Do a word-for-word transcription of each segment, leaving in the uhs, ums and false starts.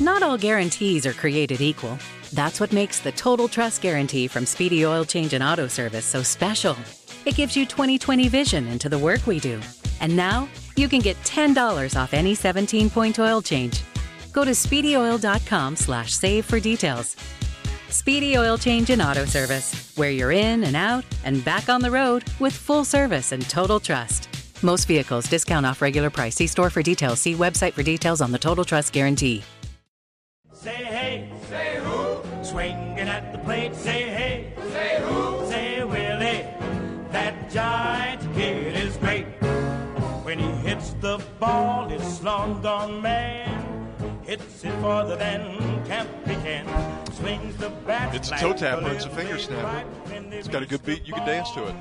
Not all guarantees are created equal. That's what makes the Total Trust Guarantee from Speedy Oil Change and Auto Service so special. It gives you twenty twenty vision into the work we do. And now, you can get ten dollars off any seventeen-point oil change. Go to speedyoil.com slash save for details. Speedy Oil Change and Auto Service, where you're in and out and back on the road with full service and total trust. Most vehicles, discount off regular price. See store for details. See website for details on the Total Trust Guarantee. Say hey, say who? Swinging at the plate, say hey, say who? Say Willie, that giant kid is great. When he hits the ball, this long gone man hits it farther than Campy can. Swings the bat. It's a toe tapper. It's a finger snapper. It's got a good beat. You can dance to it.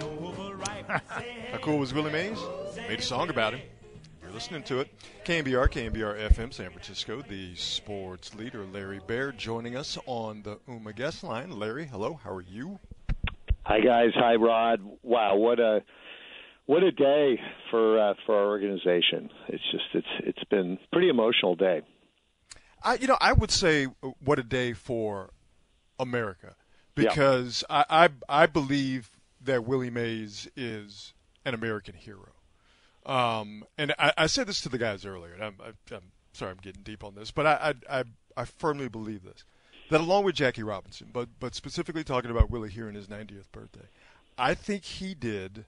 How cool was Willie Mays? Made a song about him. You're listening to it. K M B R, K M B R F M, San Francisco. The sports leader, Larry Baird, joining us on the U M A guest line. Larry, hello. How are you? Hi, guys. Hi, Rod. Wow, what a what a day for uh, for our organization. It's just it's it's been a pretty emotional day. I, you know, I would say what a day for America, because yeah. I, I I believe that Willie Mays is an American hero. Um, and I, I said this to the guys earlier, and I'm, I'm sorry I'm getting deep on this, but I, I I I firmly believe this, that along with Jackie Robinson, but but specifically talking about Willie here in his ninetieth birthday, I think he did.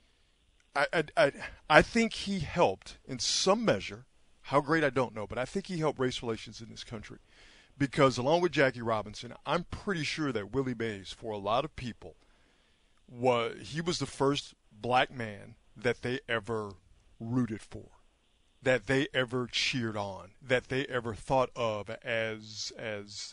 I I I, I think he helped in some measure. How great, I don't know, but I think he helped race relations in this country, because along with Jackie Robinson, I'm pretty sure that Willie Mays, for a lot of people, was he was the first black man that they ever rooted for, that they ever cheered on, that they ever thought of as as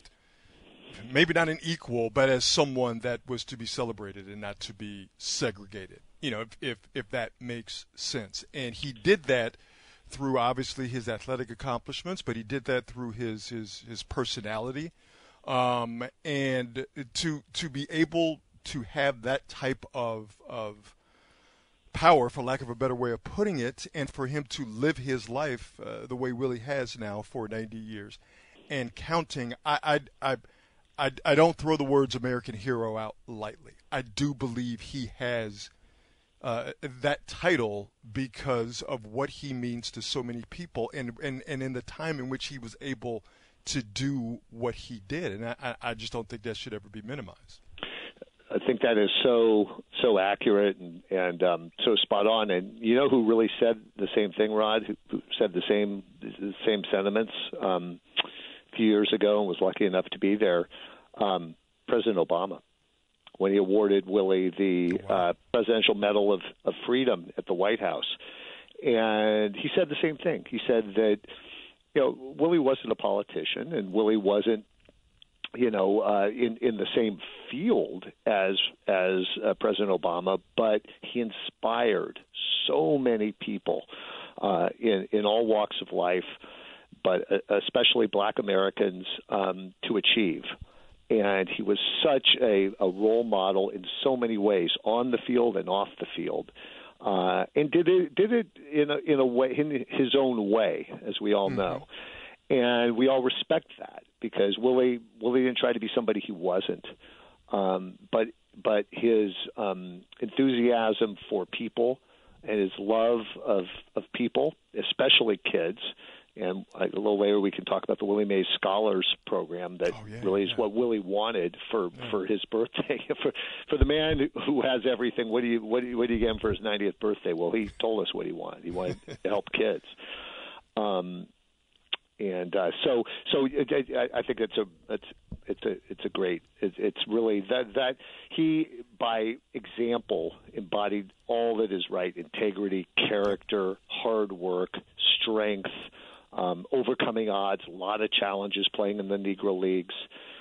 maybe not an equal, but as someone that was to be celebrated and not to be segregated. You know, if if, if that makes sense. And he did that through obviously his athletic accomplishments, but he did that through his his his personality, um, and to to be able to have that type of of power, for lack of a better way of putting it, and for him to live his life uh, the way Willie has now for ninety years and counting. I I I I, I don't throw the words American hero out lightly. I do believe he has Uh, that title because of what he means to so many people, and, and, and in the time in which he was able to do what he did. And I, I just don't think that should ever be minimized. I think that is so so accurate and, and um, so spot on. And you know who really said the same thing, Rod, who, who said the same the same sentiments um, a few years ago and was lucky enough to be there? Um, President Obama, when he awarded Willie the uh, Presidential Medal of, of Freedom at the White House. And he said the same thing. He said that, you know, Willie wasn't a politician, and Willie wasn't, you know, uh, in, in the same field as as uh, President Obama, but he inspired so many people uh, in, in all walks of life, but especially Black Americans, um, to achieve. And he was such a, a role model in so many ways, on the field and off the field, uh, and did it did it in a, in a way, in his own way, as we all know. Mm-hmm. And we all respect that, because Willie Willie didn't try to be somebody he wasn't, um, but but his um, enthusiasm for people and his love of of people, especially kids. And a little later we can talk about the Willie Mays Scholars Program that oh, yeah, really is yeah. what Willie wanted for, yeah. for his birthday. for for the man who has everything, what do you what do you, what do you get him for his ninetieth birthday? Well, he told us what he wanted. He wanted to help kids. Um, and uh, so so it, I, I think it's a it's it's a it's a great it's, it's really that that he by example embodied all that is right: integrity, character, hard work, strength. Um, overcoming odds, a lot of challenges playing in the Negro Leagues,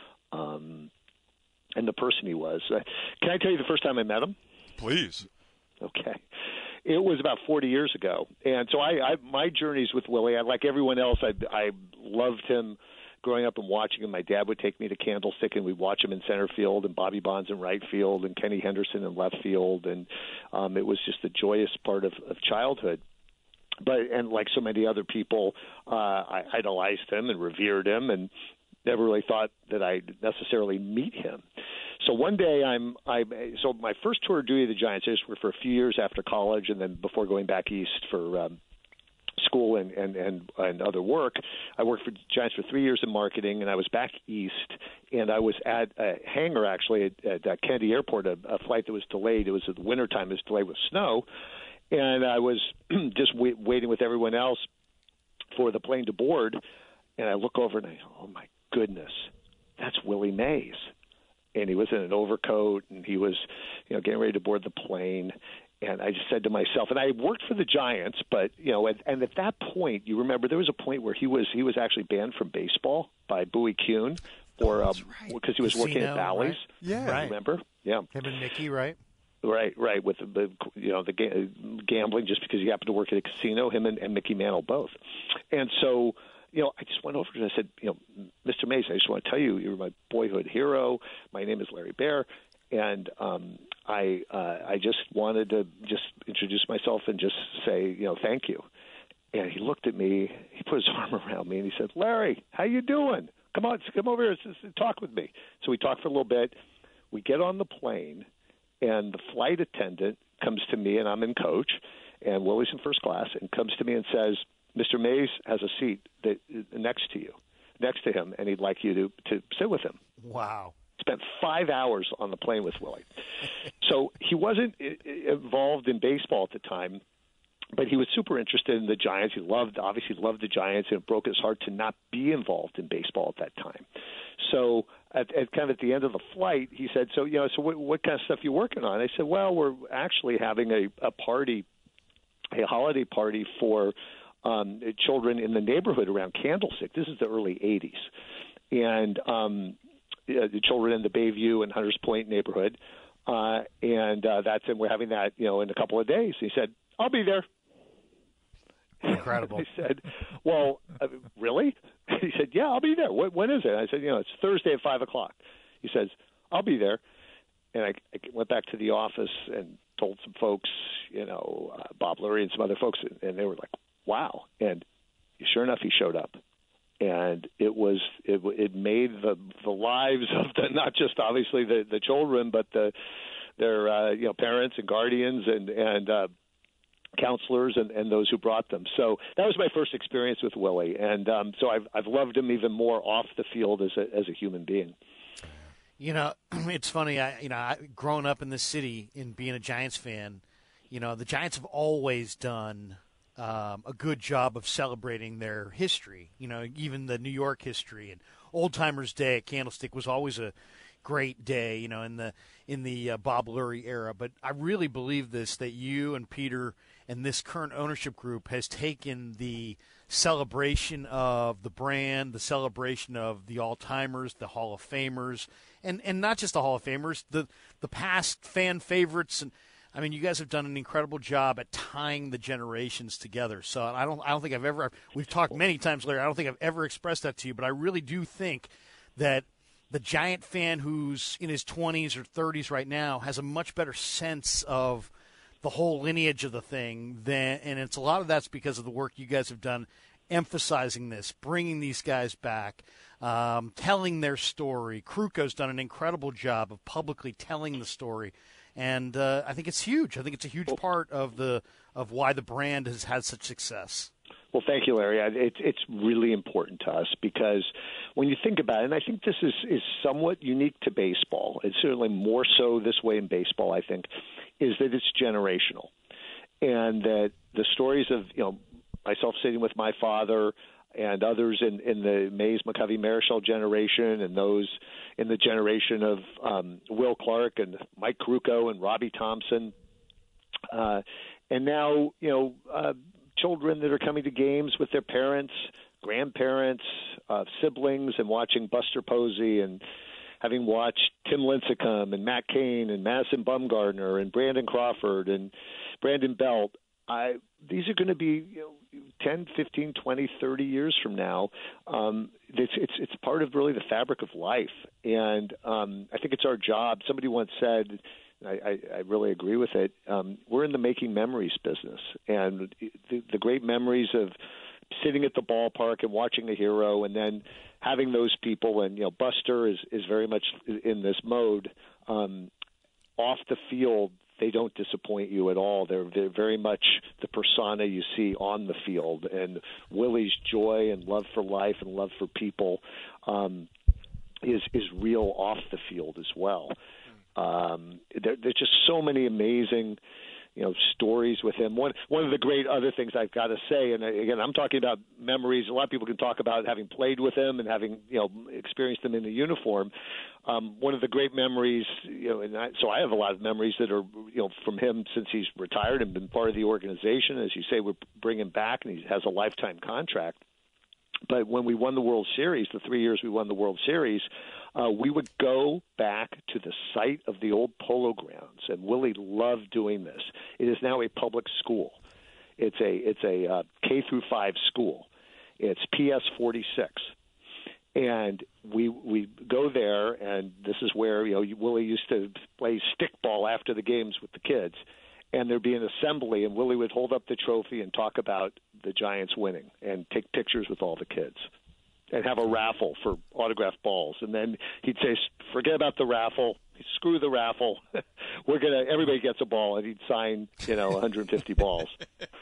um, and the person he was. Uh, can I tell you the first time I met him? Please. Okay. It was about forty years ago. And so I, I my journeys with Willie, I, like everyone else, I, I loved him growing up and watching him. My dad would take me to Candlestick, and we'd watch him in center field, and Bobby Bonds in right field, and Kenny Henderson in left field. And um, it was just a joyous part of, of childhood. but and like so many other people, uh, I idolized him and revered him, and never really thought that I'd necessarily meet him. So one day, I'm I so my first tour of duty of the Giants I just worked for a few years after college, and then before going back east for um, school and, and, and, and other work. I worked for Giants for three years in marketing, and I was back east, and I was at a hangar, actually, at, at, at Kennedy Airport, a, a flight that was delayed. It was at the wintertime. It was delayed with snow, and I was just wait, waiting with everyone else for the plane to board, and I look over, and I oh, my goodness, that's Willie Mays. And he was in an overcoat, and he was, you know, getting ready to board the plane. And I just said to myself, and I worked for the Giants, but you know, and, and at that point, you remember there was a point where he was he was actually banned from baseball by Bowie Kuhn, or because oh, um, right. he was Casino, working at Bally's. Right? Yeah, right. Remember? Yeah, him and Mickey, right? Right, right. With the, the you know the ga- gambling, just because he happened to work at a casino, him and, and Mickey Mantle both. And so, you know, I just went over and I said, you know, Mister Mays, I just want to tell you, you're my boyhood hero. My name is Larry Baer. And um, I uh, I just wanted to just introduce myself and just say, you know, thank you. And he looked at me. He put his arm around me and he said, Larry, how you doing? Come on, come over here and talk with me. So we talked for a little bit. We get on the plane, and the flight attendant comes to me, and I'm in coach, and Willie's in first class, and comes to me and says, Mister Mays has a seat that next to you, next to him, and he'd like you to, to sit with him. Wow. Spent five hours on the plane with Willie. So he wasn't involved in baseball at the time, but he was super interested in the Giants. He loved, obviously loved the Giants, and it broke his heart to not be involved in baseball at that time. So at, at kind of at the end of the flight, he said, so, you know, so what, what kind of stuff are you working on? I said, well, we're actually having a, a party, a holiday party for um, children in the neighborhood around Candlestick. This is the early eighties. And um Uh, the children in the Bayview and Hunters Point neighborhood, uh, and uh, that's and we're having that, you know, in a couple of days. He said, "I'll be there." Incredible. I said, "Well, uh, really?" He said, "Yeah, I'll be there. What, when is it?" I said, "You know, it's Thursday at five o'clock." He says, "I'll be there," and I, I went back to the office and told some folks, you know, uh, Bob Lurie and some other folks, and, and they were like, "Wow!" And sure enough, he showed up. And it was it, it made the the lives of the not just obviously the, the children, but the their uh, you know parents and guardians and and uh, counselors and, and those who brought them. So that was my first experience with Willie, and um, so I've I've loved him even more off the field as a as a human being. You know, it's funny. I you know, I, growing up in this city and being a Giants fan, you know, the Giants have always done Um, a good job of celebrating their history. You know, even the New York history and Old Timers Day at Candlestick was always a great day. You know, in the in the uh, Bob Lurie era. But I really believe this, that you and Peter and this current ownership group has taken the celebration of the brand, the celebration of the All Timers, the Hall of Famers, and and not just the Hall of Famers, the the past fan favorites and. I mean, you guys have done an incredible job at tying the generations together. So I don't, I don't think I've ever. We've talked many times, Larry. I don't think I've ever expressed that to you, but I really do think that the Giant fan who's in his twenties or thirties right now has a much better sense of the whole lineage of the thing than, and it's a lot of that's because of the work you guys have done, emphasizing this, bringing these guys back, um, telling their story. Kruko's done an incredible job of publicly telling the story. And uh, I think it's huge. I think it's a huge part of the of why the brand has had such success. Well, thank you, Larry. It's it's really important to us because when you think about it, and I think this is, is somewhat unique to baseball, it's certainly more so this way in baseball, I think, is that it's generational. And that the stories of, you know, myself sitting with my father and others in, in the Mays, McCovey, Marichal generation, and those in the generation of um, Will Clark and Mike Krukow and Robbie Thompson. Uh, and now, you know, uh, children that are coming to games with their parents, grandparents, uh, siblings, and watching Buster Posey and having watched Tim Lincecum and Matt Cain and Madison Bumgarner and Brandon Crawford and Brandon Belt. I, these are going to be, you know, ten, fifteen, twenty, thirty years from now. Um, it's, it's, it's part of really the fabric of life. And um, I think it's our job. Somebody once said I, I, I really agree with it. Um, we're in the making memories business, and the, the great memories of sitting at the ballpark and watching a hero, and then having those people. And you know, Buster is is very much in this mode. Um, off the field, they don't disappoint you at all. They're they're very much the persona you see on the field, and Willie's joy and love for life and love for people um, is is real off the field as well. Um, there, there's just so many amazing, you know, stories with him. One one of the great other things I've got to say, and again, I'm talking about memories. A lot of people can talk about having played with him and having, you know, experienced him in the uniform. Um, one of the great memories, you know, and I, so I have a lot of memories that are, you know, from him since he's retired and been part of the organization. As you say, we're bringing him back, and he has a lifetime contract. But when we won the World Series, the three years we won the World Series, uh, we would go back to the site of the old Polo Grounds, and Willie loved doing this. It is now a public school. It's a it's a uh, K through five school. It's P S forty-six, and we we go there, and this is where, you know, Willie used to play stickball after the games with the kids. And there'd be an assembly, and Willie would hold up the trophy and talk about the Giants winning and take pictures with all the kids and have a raffle for autographed balls. And then he'd say, forget about the raffle. Screw the raffle. We're going to – everybody gets a ball, and he'd sign, you know, one hundred fifty balls.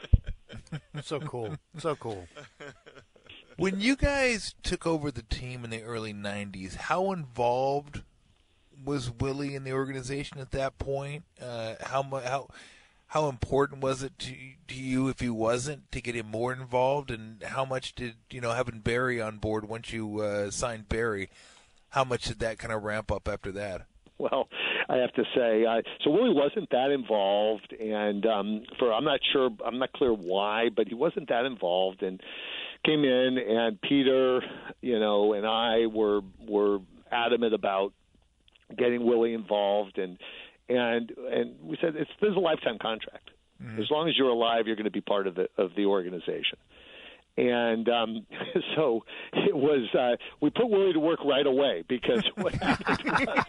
So cool. So cool. When you guys took over the team in the early nineties, how involved was Willie in the organization at that point? Uh, how mu- how how important was it to to you, if he wasn't, to get him more involved? And how much did, you know, having Barry on board once you uh, signed Barry, how much did that kind of ramp up after that? Well, I have to say, uh, so Willie wasn't that involved, and um, for I'm not sure, I'm not clear why, but he wasn't that involved, and came in, and Peter, you know, and I were were adamant about getting Willie involved, and and and we said it's there's a lifetime contract. Mm-hmm. As long as you're alive, you're going to be part of the of the organization. And um, so it was. Uh, we put Willie to work right away, because what happened,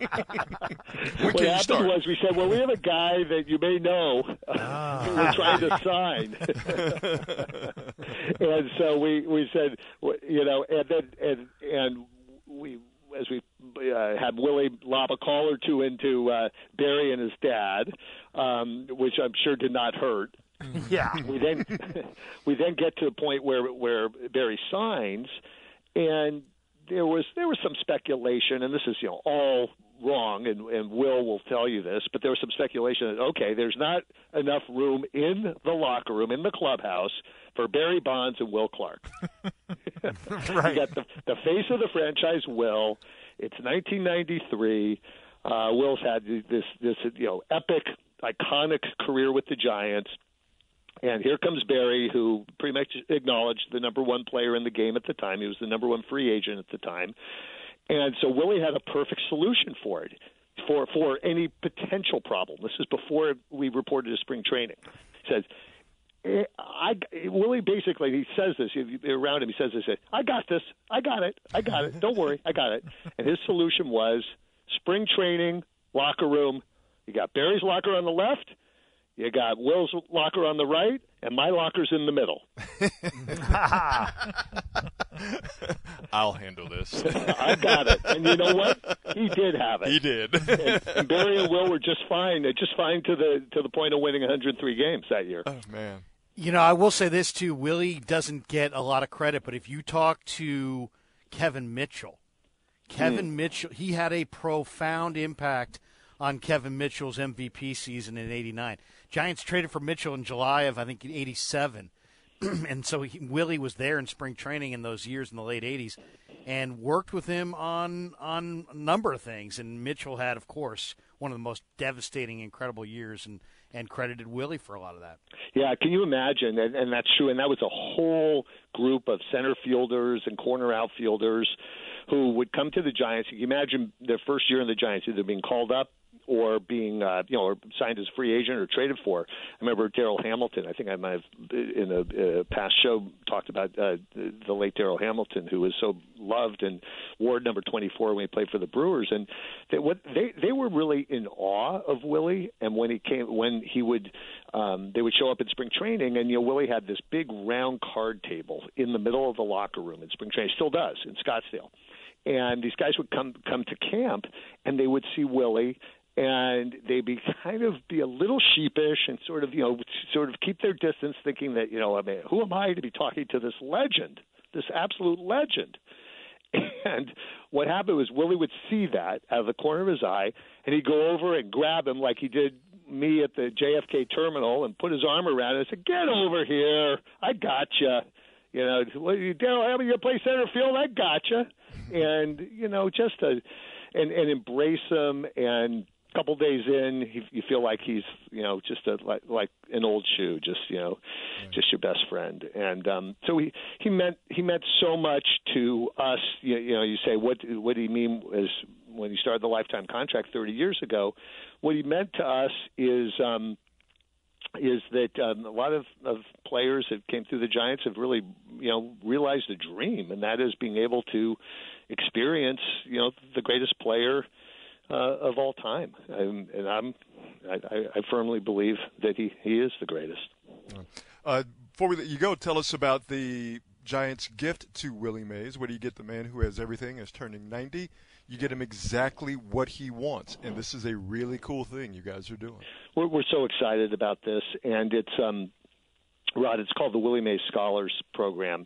was, what happened was we said, well, we have a guy that you may know ah. who we're trying to sign. And so we we said, you know, and then and and we. As we uh, had Willie lob a call or two into uh, Barry and his dad, um, which I'm sure did not hurt. Yeah. We then we then get to the point where where Barry signs, and there was there was some speculation, and this is, you know, all wrong, and, and Will will tell you this, but there was some speculation that, okay, there's not enough room in the locker room, in the clubhouse, for Barry Bonds and Will Clark. Right. You got the, the face of the franchise, Will. It's nineteen ninety-three. Uh, Will's had this, this, you know, epic, iconic career with the Giants. And here comes Barry, who pretty much acknowledged the number one player in the game at the time. He was the number one free agent at the time. And so Willie had a perfect solution for it, for for any potential problem. This is before we reported to spring training. He says, I, Willie basically, he says this, around him, he says this, I got this, I got it, I got it, don't worry, I got it. And his solution was spring training, locker room. You got Barry's locker on the left, you got Will's locker on the right, and my locker's in the middle. I'll handle this. I got it. And you know what? He did have it. He did. and, and Barry and Will were just fine, just fine to the to the point of winning one hundred three games that year. Oh, man. You know, I will say this, too. Willie doesn't get a lot of credit, but if you talk to Kevin Mitchell, Kevin mm. Mitchell, he had a profound impact on Kevin Mitchell's M V P season in eighty-nine. Giants traded for Mitchell in July of, I think, eighty-seven. And so he, Willie was there in spring training in those years in the late eighties and worked with him on on a number of things. And Mitchell had, of course, one of the most devastating, incredible years, and, and credited Willie for a lot of that. Yeah, can you imagine? And, and that's true. And that was a whole group of center fielders and corner outfielders who would come to the Giants. You can imagine their first year in the Giants either being called up or being, uh, you know, or signed as a free agent or traded for. I remember Darryl Hamilton. I think I might have in a, a past show talked about uh, the, the late Darryl Hamilton, who was so loved and wore number twenty-four when he played for the Brewers. And they, what they they were really in awe of Willie. And when he came, when he would, um, they would show up in spring training, and you know, Willie had this big round card table in the middle of the locker room in spring training. Still does in Scottsdale. And these guys would come come to camp, and they would see Willie, and they'd be kind of be a little sheepish and sort of, you know, sort of keep their distance, thinking that, you know, I mean, who am I to be talking to this legend, this absolute legend? And what happened was Willie would see that out of the corner of his eye, and he'd go over and grab him like he did me at the J F K terminal and put his arm around it and said, "Get over here, I gotcha." You know, Darryl, I'm going to play center field. I gotcha. And, you know, just to, and, and embrace him. And a couple days in, he, you feel like he's, you know, just a, like, like an old shoe, just, you know, right. just your best friend. And um, so he, he meant he meant so much to us. You, you know, you say, what, what do you mean as when he started the lifetime contract thirty years ago? What he meant to us is um, – is that um, a lot of, of players that came through the Giants have really, you know, realized a dream, and that is being able to experience, you know, the greatest player uh, of all time. And, and I'm, I, I firmly believe that he, he is the greatest. Uh, before we let you go, tell us about the Giants' gift to Willie Mays. What do you get? The man who has everything is turning ninety. You get him exactly what he wants, and this is a really cool thing you guys are doing. We're, we're so excited about this, and it's um, Rod. It's called the Willie Mays Scholars Program,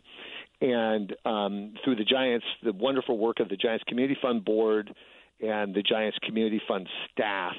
and um, through the Giants, the wonderful work of the Giants Community Fund Board and the Giants Community Fund staff,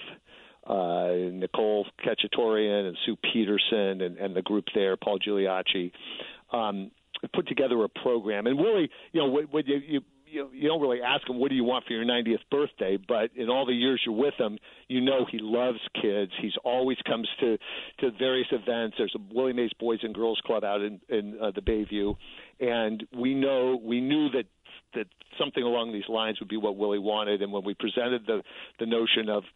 uh, Nicole Cacciatorian and Sue Peterson, and, and the group there, Paul Giuliacci, um, put together a program. And Willie, you know, when you, you You, you don't really ask him, what do you want for your ninetieth birthday? But in all the years you're with him, you know he loves kids. He's always comes to, to various events. There's a Willie Mays Boys and Girls Club out in, in uh, the Bayview. And we know we knew that that something along these lines would be what Willie wanted. And when we presented the, the notion of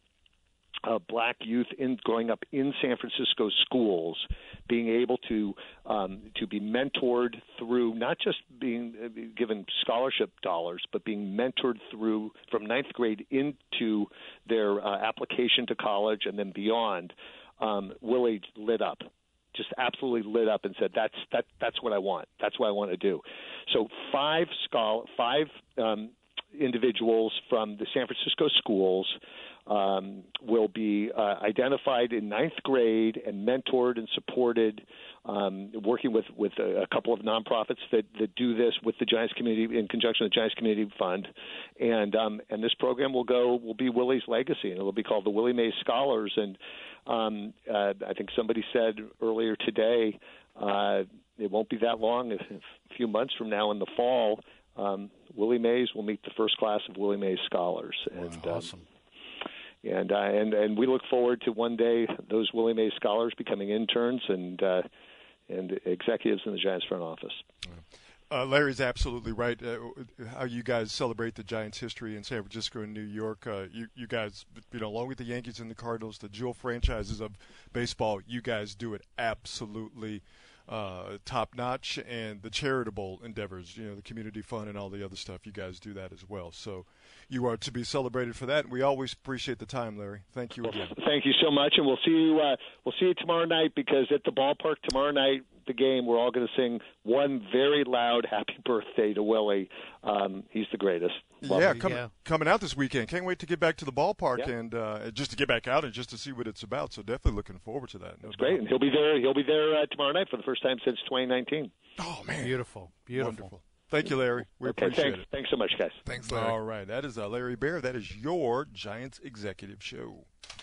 Uh, black youth in growing up in San Francisco schools, being able to um, to be mentored through not just being uh, given scholarship dollars, but being mentored through from ninth grade into their uh, application to college and then beyond. Um, Willie lit up, just absolutely lit up, and said, "That's that that's what I want. That's what I want to do." So five schol- five um, individuals from the San Francisco schools Um, will be uh, identified in ninth grade and mentored and supported, um, working with, with a, a couple of nonprofits that, that do this with the Giants Community in conjunction with the Giants Community Fund, and um, and this program will go will be Willie's legacy, and it will be called the Willie Mays Scholars. And um, uh, I think somebody said earlier today, uh, it won't be that long, a few months from now in the fall, um, Willie Mays will meet the first class of Willie Mays Scholars. That's and, awesome. Um, And, uh, and and we look forward to one day those Willie Mays Scholars becoming interns and uh, and executives in the Giants front office. Uh, Larry's absolutely right. Uh, how you guys celebrate the Giants' history in San Francisco and New York. Uh, you, you guys, you know, along with the Yankees and the Cardinals, the jewel franchises of baseball, you guys do it absolutely uh, top-notch. And the charitable endeavors, you know, the community fund and all the other stuff, you guys do that as well. So you are to be celebrated for that. And we always appreciate the time, Larry. Thank you again. Well, thank you so much. And we'll see you, uh, we'll see you tomorrow night, because at the ballpark tomorrow night, the game, we're all going to sing one very loud happy birthday to Willie. Um, he's the greatest. Love yeah, him. com- yeah, coming out this weekend. Can't wait to get back to the ballpark yeah. and uh, just to get back out and just to see what it's about. So definitely looking forward to that. No That's great. And he'll be there. He'll be there uh, tomorrow night for the first time since twenty nineteen. Oh man, beautiful, beautiful. Wonderful. Thank you, Larry. We okay, appreciate thanks. it. Thanks so much, guys. Thanks, Larry. All right, that is uh, Larry Baer. That is your Giants Executive Show.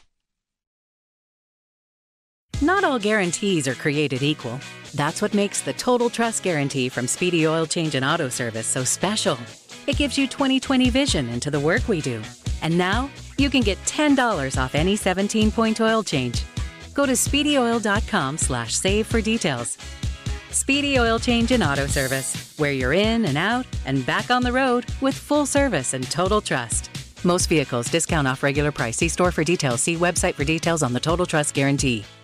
Not all guarantees are created equal. That's what makes the Total Trust Guarantee from Speedy Oil Change and Auto Service so special. It gives you twenty twenty vision into the work we do. And now you can get ten dollars off any seventeen-point oil change. Go to speedyoil.com slash save for details. Speedy Oil Change and Auto Service, where you're in and out and back on the road with full service and total trust. Most vehicles, discount off regular price. See store for details. See website for details on the Total Trust Guarantee.